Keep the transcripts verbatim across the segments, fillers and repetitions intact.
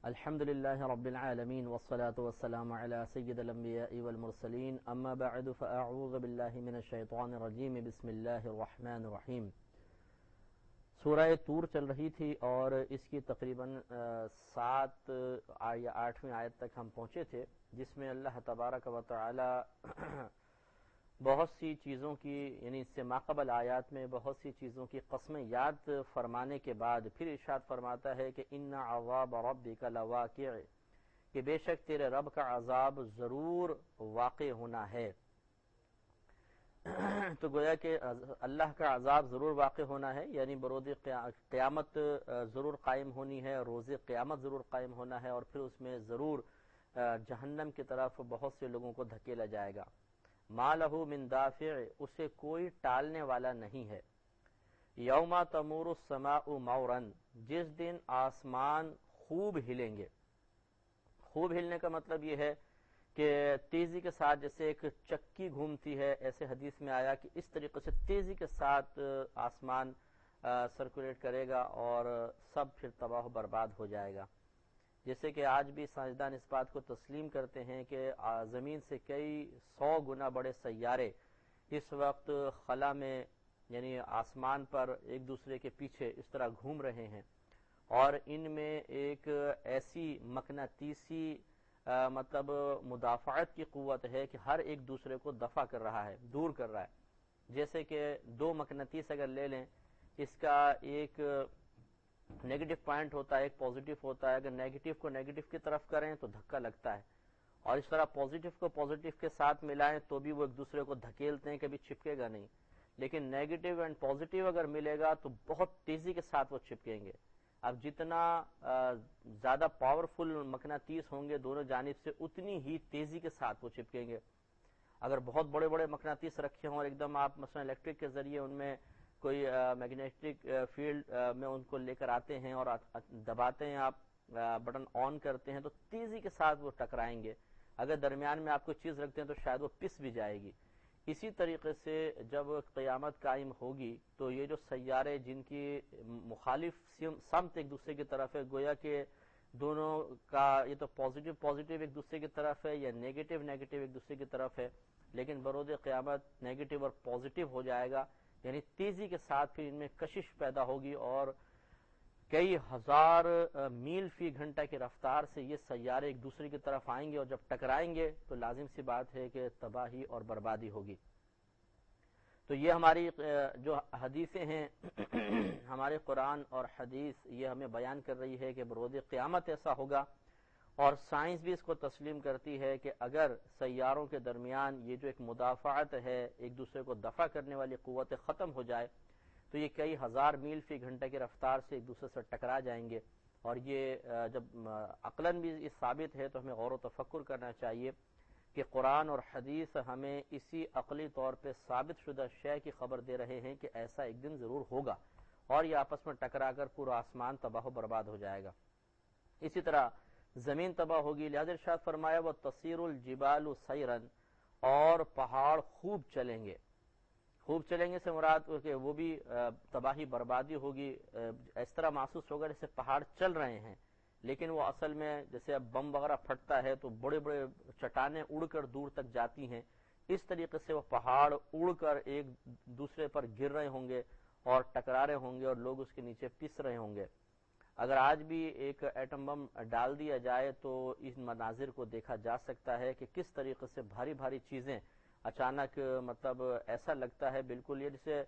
الحمدللہ رب العالمین والصلاة والسلام علی سید الانبیاء والمرسلین اما بعد فاعوذ باللہ من الشیطان الرجیم بسم اللہ الرحمن الرحیم۔ سورہ طور چل رہی تھی اور اس کی تقریباً سات یا آٹھویں آیت تک ہم پہنچے تھے، جس میں اللہ تبارک و تعالی بہت سی چیزوں کی یعنی اس سے ماقبل آیات میں بہت سی چیزوں کی قسمیں یاد فرمانے کے بعد پھر ارشاد فرماتا ہے کہ ان عذاب ربک لواقع، کہ بے شک تیرے رب کا عذاب ضرور واقع ہونا ہے۔ تو گویا کہ اللہ کا عذاب ضرور واقع ہونا ہے، یعنی برود قیامت ضرور قائم ہونی ہے، روز قیامت ضرور قائم ہونا ہے، اور پھر اس میں ضرور جہنم کی طرف بہت سے لوگوں کو دھکیلا جائے گا۔ ما لہ من دافع، اسے کوئی ٹالنے والا نہیں ہے۔ یوم تمور السماء مورا، جس دن آسمان خوب ہلیں گے۔ خوب ہلنے کا مطلب یہ ہے کہ تیزی کے ساتھ جیسے ایک چکی گھومتی ہے، ایسے حدیث میں آیا کہ اس طریقے سے تیزی کے ساتھ آسمان سرکولیٹ کرے گا اور سب پھر تباہ و برباد ہو جائے گا۔ جیسے کہ آج بھی سائنسدان اس بات کو تسلیم کرتے ہیں کہ زمین سے کئی سو گنا بڑے سیارے اس وقت خلا میں یعنی آسمان پر ایک دوسرے کے پیچھے اس طرح گھوم رہے ہیں، اور ان میں ایک ایسی مقناطیسی مطلب مدافعت کی قوت ہے کہ ہر ایک دوسرے کو دفع کر رہا ہے، دور کر رہا ہے۔ جیسے کہ دو مقناطیس اگر لے لیں، اس کا ایک نیگیٹو پوائنٹ ہوتا ہے، ایک پازیٹیو ہوتا ہے، اگر نیگیٹو کو نیگیٹو کی طرف کریں تو دھکا لگتا ہے، اور اس طرح پازیٹیو کو پازیٹیو کے ساتھ ملائیں تو بھی وہ ایک دوسرے کو دھکیلتے ہیں، کبھی چپکے گا نہیں۔ لیکن نیگیٹو اینڈ پازیٹیو اگر ملے گا تو بہت تیزی کے ساتھ وہ چپکیں گے۔ اب جتنا زیادہ پاورفل مقناطیس ہوں گے دونوں جانب سے، اتنی ہی تیزی کے ساتھ وہ چپکیں گے۔ اگر بہت بڑے بڑے مقناطیس رکھے ہوں اور ایک دم آپ مثلا الیکٹرک کے ذریعے ان میں کوئی میگنیٹک فیلڈ میں ان کو لے کر آتے ہیں اور دباتے ہیں، آپ بٹن آن کرتے ہیں تو تیزی کے ساتھ وہ ٹکرائیں گے۔ اگر درمیان میں آپ کوئی چیز رکھتے ہیں تو شاید وہ پس بھی جائے گی۔ اسی طریقے سے جب قیامت قائم ہوگی تو یہ جو سیارے جن کی مخالف سمت ایک دوسرے کی طرف ہے، گویا کہ دونوں کا یہ تو پازیٹیو پازیٹیو ایک دوسرے کی طرف ہے یا نیگیٹو نیگیٹو ایک دوسرے کی طرف ہے، لیکن برود قیامت نیگیٹو اور پازیٹیو ہو جائے گا، یعنی تیزی کے ساتھ پھر ان میں کشش پیدا ہوگی اور کئی ہزار میل فی گھنٹہ کی رفتار سے یہ سیارے ایک دوسرے کی طرف آئیں گے، اور جب ٹکرائیں گے تو لازم سی بات ہے کہ تباہی اور بربادی ہوگی۔ تو یہ ہماری جو حدیثیں ہیں ہمارے قرآن اور حدیث یہ ہمیں بیان کر رہی ہے کہ برود قیامت ایسا ہوگا، اور سائنس بھی اس کو تسلیم کرتی ہے کہ اگر سیاروں کے درمیان یہ جو ایک مدافعت ہے، ایک دوسرے کو دفع کرنے والی قوت ختم ہو جائے تو یہ کئی ہزار میل فی گھنٹہ کی رفتار سے ایک دوسرے سے ٹکرا جائیں گے۔ اور یہ جب عقلاً بھی یہ ثابت ہے تو ہمیں غور و تفکر کرنا چاہیے کہ قرآن اور حدیث ہمیں اسی عقلی طور پہ ثابت شدہ شے کی خبر دے رہے ہیں کہ ایسا ایک دن ضرور ہوگا، اور یہ آپس میں ٹکرا کر پورا آسمان تباہ و برباد ہو جائے گا۔ اسی طرح زمین تباہ ہوگی، لہذا ارشاد فرمایا وَتَصِيرُ الْجِبَالُ سَيْرًا، اور پہاڑ خوب چلیں گے۔ خوب چلیں گے سے مراد کہ وہ بھی تباہی بربادی ہوگی، اس طرح محسوس ہوگا جیسے پہاڑ چل رہے ہیں، لیکن وہ اصل میں جیسے اب بم وغیرہ پھٹتا ہے تو بڑے بڑے چٹانیں اڑ کر دور تک جاتی ہیں، اس طریقے سے وہ پہاڑ اڑ کر ایک دوسرے پر گر رہے ہوں گے اور ٹکرا رہے ہوں گے اور لوگ اس کے نیچے پس رہے ہوں گے۔ اگر آج بھی ایک ایٹم بم ڈال دیا جائے تو اس مناظر کو دیکھا جا سکتا ہے کہ کس طریقے سے بھاری بھاری چیزیں اچانک مطلب ایسا لگتا ہے بالکل یہ جیسے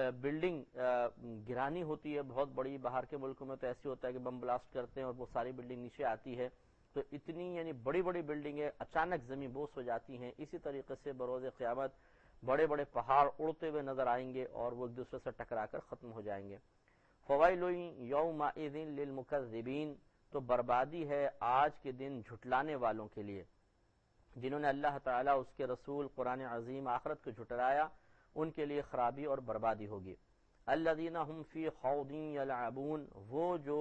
بلڈنگ گرانی ہوتی ہے بہت بڑی، باہر کے ملکوں میں تو ایسی ہوتا ہے کہ بم بلاسٹ کرتے ہیں اور وہ ساری بلڈنگ نیچے آتی ہے، تو اتنی یعنی بڑی بڑی بلڈنگیں اچانک زمین بوس ہو جاتی ہیں۔ اسی طریقے سے بروز قیامت بڑے بڑے پہاڑ اڑتے ہوئے نظر آئیں گے اور وہ ایک دوسرے سے ٹکرا کر ختم ہو جائیں گے۔ فویل یومئذ للمکذبین، تو بربادی ہے آج کے دن جھٹلانے والوں کے لیے، جنہوں نے اللہ تعالیٰ اس کے رسول قرآن عظیم آخرت کو جھٹلایا، ان کے لیے خرابی اور بربادی ہوگی۔ الذین هم فی خوض یلعبون، وہ جو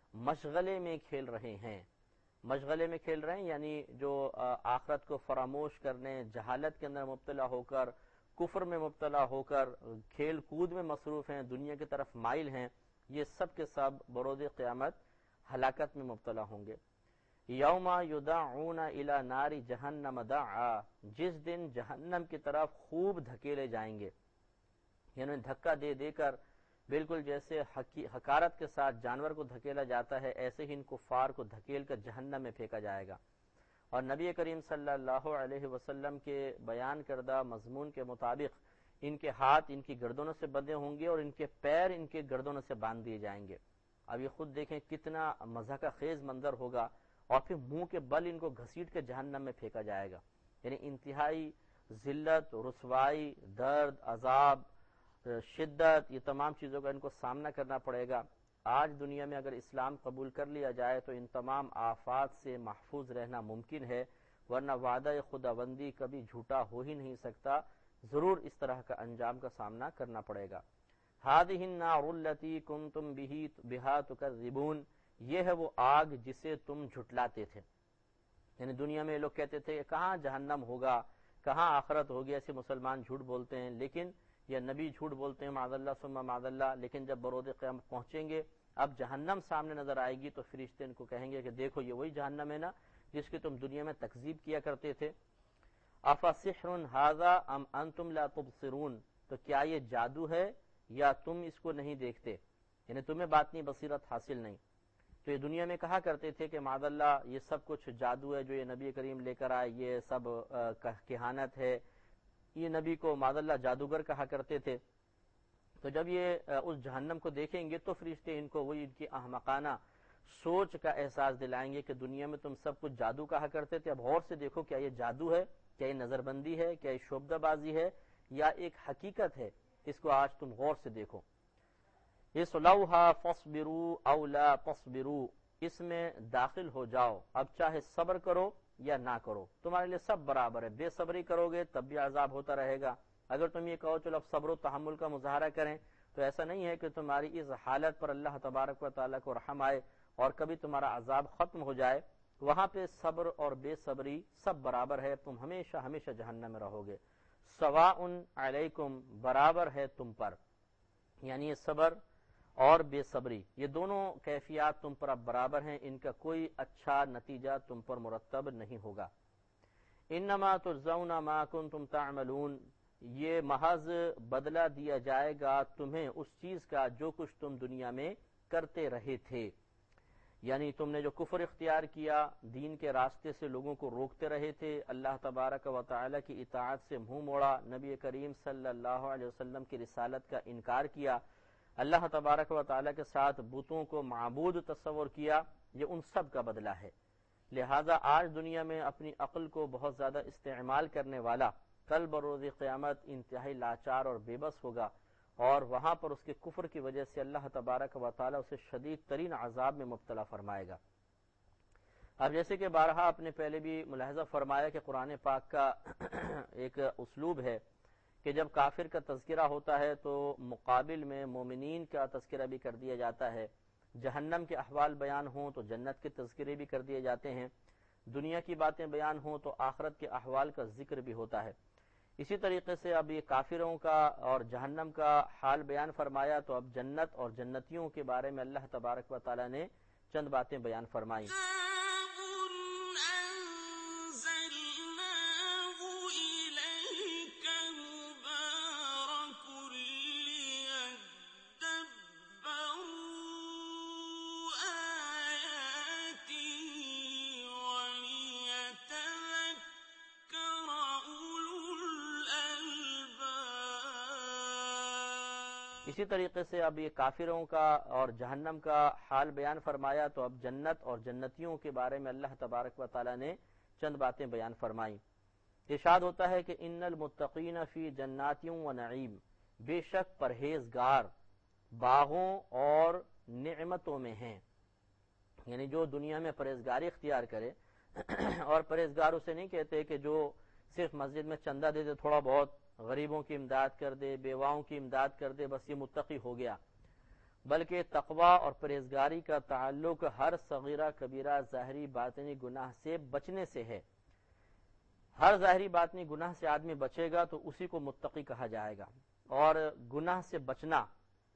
مشغلے میں کھیل رہے ہیں۔ مشغلے میں کھیل رہے ہیں یعنی جو آخرت کو فراموش کرنے، جہالت کے اندر مبتلا ہو کر، کفر میں مبتلا ہو کر کھیل کود میں مصروف ہیں، دنیا کی طرف مائل ہیں، یہ سب کے سب بروز قیامت ہلاکت میں مبتلا ہوں گے۔ یوم یدعون الی نار جہنم دعا، جس دن جہنم کی طرف خوب دھکیلے جائیں گے، یعنی دھکا دے دے کر بالکل جیسے حقارت کے ساتھ جانور کو دھکیلا جاتا ہے، ایسے ہی ان کفار کو دھکیل کر جہنم میں پھینکا جائے گا۔ اور نبی کریم صلی اللہ علیہ وسلم کے بیان کردہ مضمون کے مطابق ان کے ہاتھ ان کی گردنوں سے بندھے ہوں گے اور ان کے پیر ان کے گردنوں سے باندھ دیے جائیں گے۔ اب یہ خود دیکھیں کتنا مضحکہ خیز منظر ہوگا، اور پھر منہ کے بل ان کو گھسیٹ کے جہنم میں پھینکا جائے گا، یعنی انتہائی ذلت، رسوائی، درد، عذاب، شدت، یہ تمام چیزوں کا ان کو سامنا کرنا پڑے گا۔ آج دنیا میں اگر اسلام قبول کر لیا جائے تو ان تمام آفات سے محفوظ رہنا ممکن ہے، ورنہ وعدہ خداوندی کبھی جھوٹا ہو ہی نہیں سکتا، ضرور اس طرح کا انجام کا سامنا کرنا پڑے گا۔ هذه النار التي كنتم بها تكذبون، یہ ہے وہ آگ جسے تم جھٹلاتے تھے۔ یعنی دنیا میں لوگ کہتے تھے کہ کہاں جہنم ہوگا، کہاں آخرت ہوگی، ایسے مسلمان جھوٹ بولتے ہیں، لیکن یا نبی جھوٹ بولتے ہیں معاذ اللہ ثم معاذ اللہ، لیکن جب برود قیامت پہنچیں گے، اب جہنم سامنے نظر آئے گی تو فرشتے ان کو کہیں گے کہ دیکھو یہ وہی جہنم ہے نا جس کی تم دنیا میں تکذیب کیا کرتے تھے۔ افسحر ھذا ام انتم لا تبصرون، تو کیا یہ جادو ہے یا تم اس کو نہیں دیکھتے، یعنی تمہیں باطنی بصیرت حاصل نہیں۔ تو یہ دنیا میں کہا کرتے تھے کہ معاذ اللہ یہ سب کچھ جادو ہے جو یہ نبی کریم لے کر آئے، یہ سب کہانت ہے، یہ نبی کو معاذ اللہ جادوگر کہا کرتے تھے۔ تو جب یہ اس جہنم کو دیکھیں گے تو فرشتے ان کو وہی ان کی احمقانہ سوچ کا احساس دلائیں گے کہ دنیا میں تم سب کچھ جادو کہا کرتے تھے، اب غور سے دیکھو کیا یہ جادو ہے، کیا یہ نظر بندی ہے، کیا یہ شعبدہ بازی ہے یا ایک حقیقت ہے، اس کو آج تم غور سے دیکھو۔ اصلوها فاصبروا او لا تصبروا، اس میں داخل ہو جاؤ، اب چاہے صبر کرو یا نہ کرو، تمہارے لیے سب برابر ہے، بے صبری کرو گے تب بھی عذاب ہوتا رہے گا، اگر تم یہ کہو چلو اب صبر و تحمل کا مظاہرہ کریں تو ایسا نہیں ہے کہ تمہاری اس حالت پر اللہ تبارک و تعالیٰ کو رحم آئے اور کبھی تمہارا عذاب ختم ہو جائے، وہاں پہ صبر اور بے صبری سب برابر ہے، تم ہمیشہ ہمیشہ جہنم میں رہو گے۔ سواء علیکم، برابر ہے تم پر، یعنی یہ صبر اور بے صبری یہ دونوں کیفیات تم پر اب برابر ہیں، ان کا کوئی اچھا نتیجہ تم پر مرتب نہیں ہوگا۔ انما تجزون ما کنتم تعملون، یہ محض بدلہ دیا جائے گا تمہیں اس چیز کا جو کچھ تم دنیا میں کرتے رہے تھے، یعنی تم نے جو کفر اختیار کیا، دین کے راستے سے لوگوں کو روکتے رہے تھے، اللہ تبارک و تعالی کی اطاعت سے منہ موڑا، نبی کریم صلی اللہ علیہ وسلم کی رسالت کا انکار کیا، اللہ تبارک و تعالی کے ساتھ بتوں کو معبود تصور کیا، یہ ان سب کا بدلہ ہے۔ لہذا آج دنیا میں اپنی عقل کو بہت زیادہ استعمال کرنے والا کل بروز قیامت انتہائی لاچار اور بے بس ہوگا، اور وہاں پر اس کے کفر کی وجہ سے اللہ تبارک و تعالی اسے شدید ترین عذاب میں مبتلا فرمائے گا۔ اب جیسے کہ بارہا اپنے پہلے بھی ملاحظہ فرمایا کہ قرآن پاک کا ایک اسلوب ہے کہ جب کافر کا تذکرہ ہوتا ہے تو مقابل میں مومنین کا تذکرہ بھی کر دیا جاتا ہے، جہنم کے احوال بیان ہوں تو جنت کے تذکرے بھی کر دیے جاتے ہیں، دنیا کی باتیں بیان ہوں تو آخرت کے احوال کا ذکر بھی ہوتا ہے۔ اسی طریقے سے اب یہ کافروں کا اور جہنم کا حال بیان فرمایا تو اب جنت اور جنتیوں کے بارے میں اللہ تبارک و تعالی نے چند باتیں بیان فرمائیں۔ اسی طریقے سے اب یہ کافروں کا اور جہنم کا حال بیان فرمایا تو اب جنت اور جنتیوں کے بارے میں اللہ تبارک و تعالی نے چند باتیں بیان فرمائیں۔ ارشاد ہوتا ہے کہ ان المتقین فی جنات و نعیم، بے شک پرہیزگار باغوں اور نعمتوں میں ہیں، یعنی جو دنیا میں پرہیزگاری اختیار کرے، اور پرہیزگار اسے نہیں کہتے کہ جو صرف مسجد میں چندہ دے دے تھوڑا بہت، غریبوں کی امداد کر دے، بیواؤں کی امداد کر دے، بس یہ متقی ہو گیا، بلکہ تقوی اور پرہیزگاری کا تعلق ہر صغیرہ کبیرہ ظاہری باطنی گناہ سے بچنے سے ہے۔ ہر ظاہری باطنی گناہ سے آدمی بچے گا تو اسی کو متقی کہا جائے گا، اور گناہ سے بچنا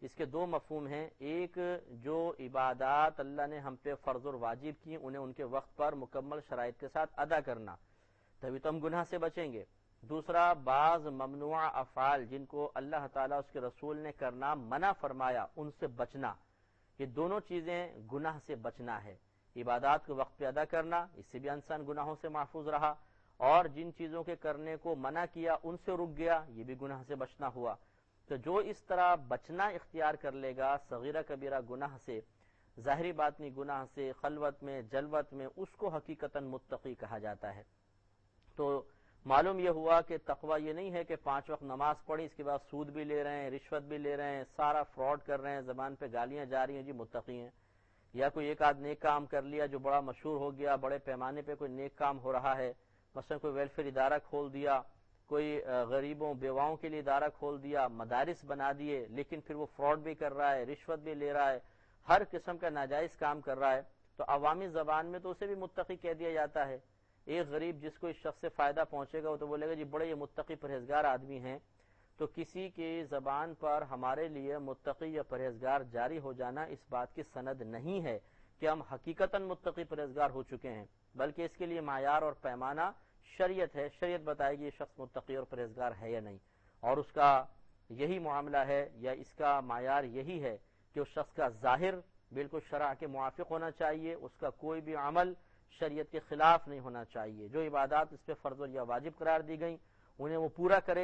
اس کے دو مفہوم ہیں. ایک جو عبادات اللہ نے ہم پہ فرض اور واجب کی انہیں ان کے وقت پر مکمل شرائط کے ساتھ ادا کرنا, تبھی تو ہم گناہ سے بچیں گے. دوسرا بعض ممنوع افعال جن کو اللہ تعالیٰ اس کے رسول نے کرنا منع فرمایا ان سے بچنا. یہ دونوں چیزیں گناہ سے بچنا ہے. عبادات کو وقت پہ ادا کرنا, اس سے بھی انسان گناہوں سے محفوظ رہا, اور جن چیزوں کے کرنے کو منع کیا ان سے رک گیا, یہ بھی گناہ سے بچنا ہوا. تو جو اس طرح بچنا اختیار کر لے گا صغیرہ کبیرہ گناہ سے, ظاہری باطنی گناہ سے, خلوت میں جلوت میں, اس کو حقیقتاً متقی کہا جاتا ہے. تو معلوم یہ ہوا کہ تقوی یہ نہیں ہے کہ پانچ وقت نماز پڑھی اس کے بعد سود بھی لے رہے ہیں, رشوت بھی لے رہے ہیں, سارا فراڈ کر رہے ہیں, زبان پہ گالیاں جا رہی ہیں, جی متقی ہیں. یا کوئی ایک آدھ نیک کام کر لیا جو بڑا مشہور ہو گیا, بڑے پیمانے پہ کوئی نیک کام ہو رہا ہے, مثلا کوئی ویلفیئر ادارہ کھول دیا, کوئی غریبوں بیواؤں کے لیے ادارہ کھول دیا, مدارس بنا دیے, لیکن پھر وہ فراڈ بھی کر رہا ہے, رشوت بھی لے رہا ہے, ہر قسم کا ناجائز کام کر رہا ہے, تو عوامی زبان میں تو اسے بھی متقی کہہ دیا جاتا ہے. ایک غریب جس کو اس شخص سے فائدہ پہنچے گا وہ تو بولے گا جی بڑے یہ متقی پرہیزگار آدمی ہیں. تو کسی کی زبان پر ہمارے لیے متقی یا پرہیزگار جاری ہو جانا اس بات کی سند نہیں ہے کہ ہم حقیقتاً متقی پرہیزگار ہو چکے ہیں, بلکہ اس کے لیے معیار اور پیمانہ شریعت ہے. شریعت بتائے گی یہ شخص متقی اور پرہیزگار ہے یا نہیں, اور اس کا یہی معاملہ ہے یا اس کا معیار یہی ہے کہ اس شخص کا ظاہر بالکل شرع کے موافق ہونا چاہیے, اس کا کوئی بھی عمل شریعت کے خلاف نہیں ہونا چاہیے. جو عبادات اس پہ فرض یا واجب قرار دی گئیں انہیں وہ پورا کرے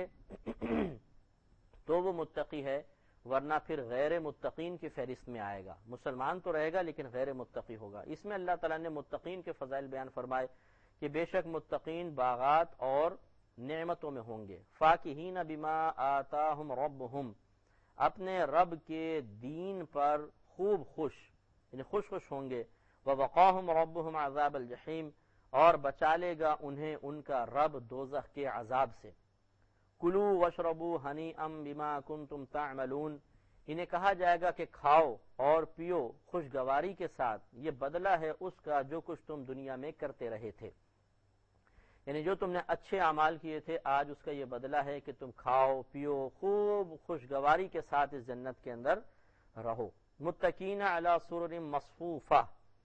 تو وہ متقی ہے, ورنہ پھر غیر متقین کی فہرست میں آئے گا. مسلمان تو رہے گا لیکن غیر متقی ہوگا. اس میں اللہ تعالیٰ نے متقین کے فضائل بیان فرمائے کہ بے شک متقین باغات اور نعمتوں میں ہوں گے. فاکہین بما آتاہم ربہم, اپنے رب کے دین پر خوب خوش, یعنی خوش خوش ہوں گے. وَوَقَاهُمْ رَبُّهُمْ عَذَابَ الْجَحِيمِ, اور بچا لے گا انہیں ان کا رب دوزخ کے عذاب سے. کُلُوا وَاشْرَبُوا هَنِيئًا بِمَا كُنتُمْ تَعْمَلُونَ, انہیں کہا جائے گا کہ کھاؤ اور پیو خوشگواری کے ساتھ, یہ بدلہ ہے اس کا جو کچھ تم دنیا میں کرتے رہے تھے. یعنی جو تم نے اچھے اعمال کیے تھے آج اس کا یہ بدلہ ہے کہ تم کھاؤ پیو خوب خوشگواری کے ساتھ اس جنت کے اندر رہو. متکین علی سرر مصفوفہ,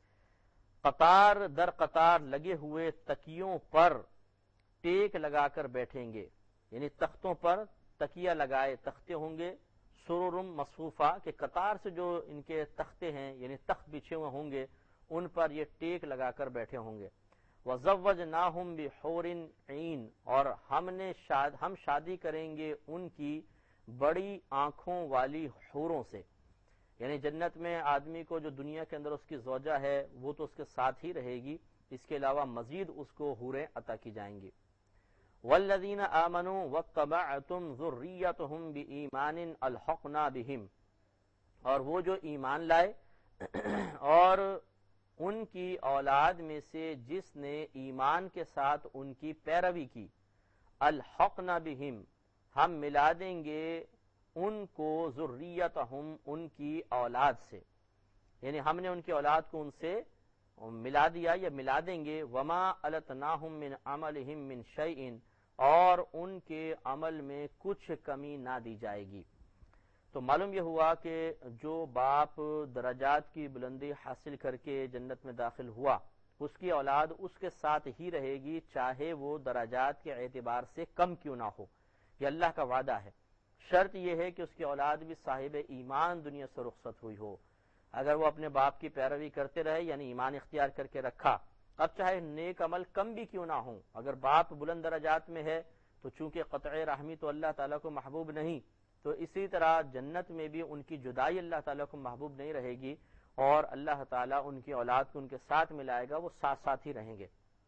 قطار در قطار لگے ہوئے تکیوں پر ٹیک لگا کر بیٹھیں گے, یعنی تختوں پر تکیہ لگائے تختے ہوں گے. سرر مصفوفہ کہ قطار سے جو ان کے تختے ہیں یعنی تخت بچھے ہوئے ہوں گے ان پر یہ ٹیک لگا کر بیٹھے ہوں گے. وَزَوَّجْنَاهُمْ بِحُورٍ عِین, اور ہم نے شاد ہم شادی کریں گے ان کی بڑی آنکھوں والی حوروں سے. یعنی جنت میں آدمی کو جو دنیا کے اندر اس کی زوجہ ہے وہ تو اس کے ساتھ ہی رہے گی, اس کے علاوہ مزید اس کو حوریں عطا کی جائیں گی. وَالَّذِينَ آمَنُوا وَاتَّبَعْتُمْ ذُرِّيَّتُهُمْ بِإِيمَانٍ أَلْحَقْنَا بِهِمْ, اور وہ جو ایمان لائے اور ان کی اولاد میں سے جس نے ایمان کے ساتھ ان کی پیروی کی, الحقنا بہم, ہم ملا دیں گے ان کو ذریتہم, ان کی اولاد سے, یعنی ہم نے ان کی اولاد کو ان سے ملا دیا یا ملا دیں گے. وما التناہم من عملہم من شیء, اور ان کے عمل میں کچھ کمی نہ دی جائے گی. تو معلوم یہ ہوا کہ جو باپ درجات کی بلندی حاصل کر کے جنت میں داخل ہوا اس کی اولاد اس کے ساتھ ہی رہے گی, چاہے وہ درجات کے اعتبار سے کم کیوں نہ ہو. یہ اللہ کا وعدہ ہے. شرط یہ ہے کہ اس کی اولاد بھی صاحب ایمان دنیا سے رخصت ہوئی ہو. اگر وہ اپنے باپ کی پیروی کرتے رہے یعنی ایمان اختیار کر کے رکھا, اب چاہے نیک عمل کم بھی کیوں نہ ہوں, اگر باپ بلند درجات میں ہے تو چونکہ قطع رحمی تو اللہ تعالیٰ کو محبوب نہیں, تو اسی طرح جنت میں بھی ان کی جدائی اللہ تعالیٰ کو محبوب نہیں رہے گی, اور اللہ تعالیٰ ان کی اولاد کو ان کے ساتھ ملائے گا, وہ ساتھ ساتھ ہی رہیں گے.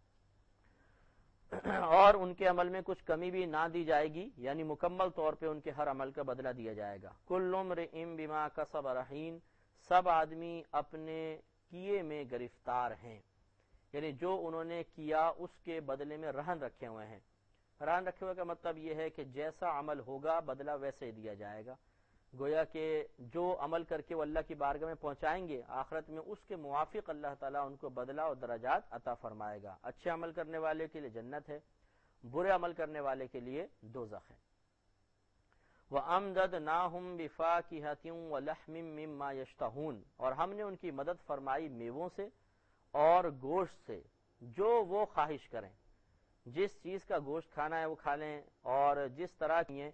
اور ان کے عمل میں کچھ کمی بھی نہ دی جائے گی, یعنی مکمل طور پہ ان کے ہر عمل کا بدلہ دیا جائے گا. کل امرئ بما کسب رہین, سب آدمی اپنے کیے میں گرفتار ہیں, یعنی جو انہوں نے کیا اس کے بدلے میں رہن رکھے ہوئے ہیں. رہن رکھے ہوئے کا مطلب یہ ہے کہ جیسا عمل ہوگا بدلہ ویسے ہی دیا جائے گا. گویا کہ جو عمل کر کے وہ اللہ کی بارگاہ میں پہنچائیں گے آخرت میں اس کے موافق اللہ تعالیٰ ان کو بدلہ اور درجات عطا فرمائے گا. اچھے عمل کرنے والے کے لیے جنت ہے, برے عمل کرنے والے کے لیے دوزخ ہے. وَأَمْدَدْنَاهُمْ بِفَاكِهَةٍ وَلَحْمٍ مِّمَّا يَشْتَهُونَ، اور ہم نے ان کی مدد فرمائی میووں سے اور گوشت سے جو وہ خواہش کریں، جس چیز کا گوشت کھانا ہے وہ کھا لیں، اور جس طرح کی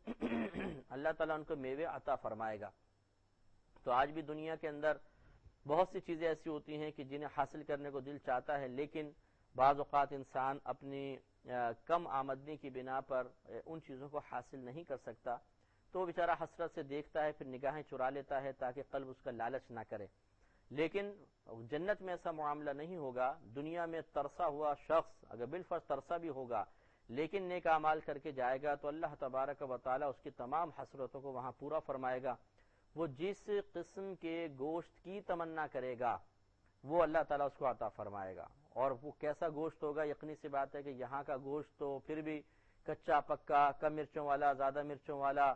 اللہ تعالیٰ ان کو میوے عطا فرمائے گا۔ تو آج بھی دنیا کے اندر بہت سی چیزیں ایسی ہوتی ہیں کہ جنہیں حاصل کرنے کو دل چاہتا ہے، لیکن بعض اوقات انسان اپنی کم آمدنی کی بنا پر ان چیزوں کو حاصل نہیں کر سکتا، تو وہ بیچارہ حسرت سے دیکھتا ہے، پھر نگاہیں چرا لیتا ہے تاکہ قلب اس کا لالچ نہ کرے۔ لیکن جنت میں ایسا معاملہ نہیں ہوگا۔ دنیا میں ترسا ہوا شخص اگر بالفرض ترسا بھی ہوگا لیکن نیک اعمال کر کے جائے گا تو اللہ تبارک و تعالی اس کی تمام حسرتوں کو وہاں پورا فرمائے گا۔ وہ جس قسم کے گوشت کی تمنا کرے گا وہ اللہ تعالیٰ اس کو عطا فرمائے گا۔ اور وہ کیسا گوشت ہوگا، یقینی سی بات ہے کہ یہاں کا گوشت تو پھر بھی کچا پکا، کم مرچوں والا، زیادہ مرچوں والا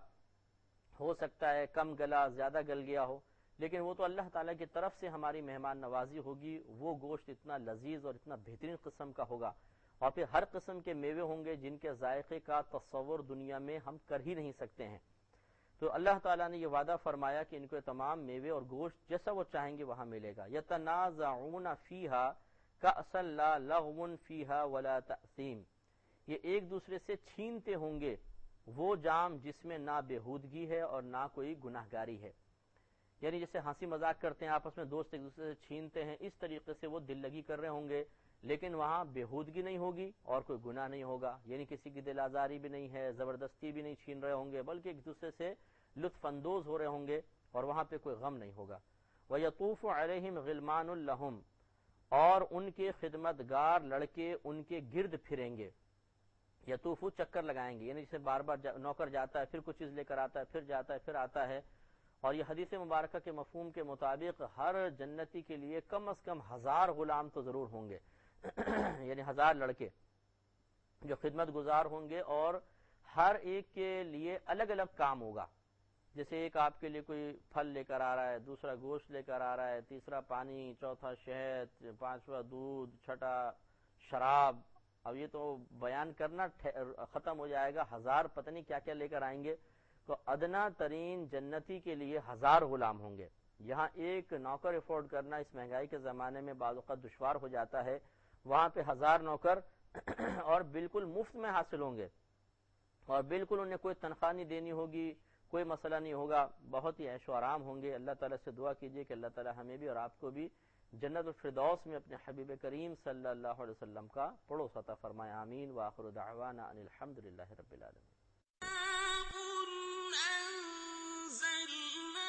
ہو سکتا ہے، کم گلا، زیادہ گل گیا ہو، لیکن وہ تو اللہ تعالیٰ کی طرف سے ہماری مہمان نوازی ہوگی۔ وہ گوشت اتنا لذیذ اور اتنا بہترین قسم کا ہوگا، اور پھر ہر قسم کے میوے ہوں گے جن کے ذائقے کا تصور دنیا میں ہم کر ہی نہیں سکتے ہیں۔ تو اللہ تعالیٰ نے یہ وعدہ فرمایا کہ ان کو تمام میوے اور گوشت جیسا وہ چاہیں گے وہاں ملے گا۔ یتنازعون فیہا کأسا لا لغو فیہا ولا تأثیم، یہ ایک دوسرے سے چھینتے ہوں گے وہ جام جس میں نہ بےہودگی ہے اور نہ کوئی گناہگاری ہے۔ یعنی جیسے ہنسی مذاق کرتے ہیں آپس میں دوست ایک دوسرے سے چھینتے ہیں، اس طریقے سے وہ دل لگی کر رہے ہوں گے، لیکن وہاں بےہودگی نہیں ہوگی اور کوئی گناہ نہیں ہوگا، یعنی کسی کی دل آزاری بھی نہیں ہے، زبردستی بھی نہیں چھین رہے ہوں گے، بلکہ ایک دوسرے سے لطف اندوز ہو رہے ہوں گے اور وہاں پہ کوئی غم نہیں ہوگا۔ وَيَطُوفُ عَلَيْهِمْ غِلْمَانٌ لَهُمْ، اور ان کے خدمتگار لڑکے ان کے گرد پھریں گے۔ یطوفو چکر لگائیں گے، یعنی جسے بار بار جا نوکر جاتا ہے پھر کچھ چیز لے کر آتا ہے، پھر جاتا ہے پھر آتا ہے، اور یہ حدیث مبارکہ کے مفہوم کے مطابق ہر جنتی کے لیے کم از کم ہزار غلام تو ضرور ہوں گے یعنی ہزار لڑکے جو خدمت گزار ہوں گے، اور ہر ایک کے لیے الگ الگ کام ہوگا۔ جیسے ایک آپ کے لیے کوئی پھل لے کر آ رہا ہے، دوسرا گوشت لے کر آ رہا ہے، تیسرا پانی، چوتھا شہد، پانچواں دودھ، چھٹا شراب۔ اب یہ تو بیان کرنا ختم ہو جائے گا، ہزار پتہ نہیں کیا کیا لے کر آئیں گے۔ تو ادنا ترین جنتی کے لیے ہزار غلام ہوں گے۔ یہاں ایک نوکر افورڈ کرنا اس مہنگائی کے زمانے میں بعض اوقات دشوار ہو جاتا ہے، وہاں پہ ہزار نوکر اور بالکل مفت میں حاصل ہوں گے، اور بالکل انہیں کوئی تنخواہ نہیں دینی ہوگی، کوئی مسئلہ نہیں ہوگا، بہت ہی عیش و آرام ہوں گے۔ اللہ تعالیٰ سے دعا کیجیے کہ اللہ تعالیٰ ہمیں بھی اور آپ کو بھی جنت الفردوس میں اپنے حبیب کریم صلی اللہ علیہ وسلم کا پڑوس عطا فرمائے، آمین۔ وآخر دعوانا ان الحمد للہ رب العالمین۔